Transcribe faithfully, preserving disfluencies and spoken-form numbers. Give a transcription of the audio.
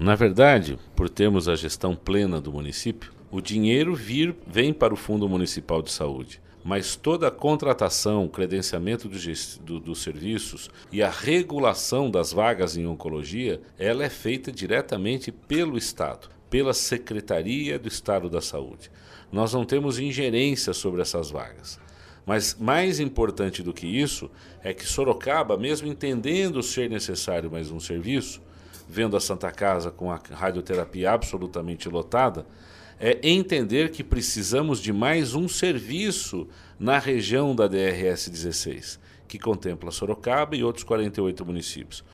Na verdade, por termos a gestão plena do município, o dinheiro vir, vem para o Fundo Municipal de Saúde, mas toda a contratação, credenciamento do, do, dos serviços e a regulação das vagas em oncologia, ela é feita diretamente pelo Estado, pela Secretaria do Estado da Saúde. Nós não temos ingerência sobre essas vagas. Mas mais importante do que isso é que Sorocaba, mesmo entendendo ser necessário mais um serviço, vendo a Santa Casa com a radioterapia absolutamente lotada, é entender que precisamos de mais um serviço na região da D R S dezesseis, que contempla Sorocaba e outros quarenta e oito municípios.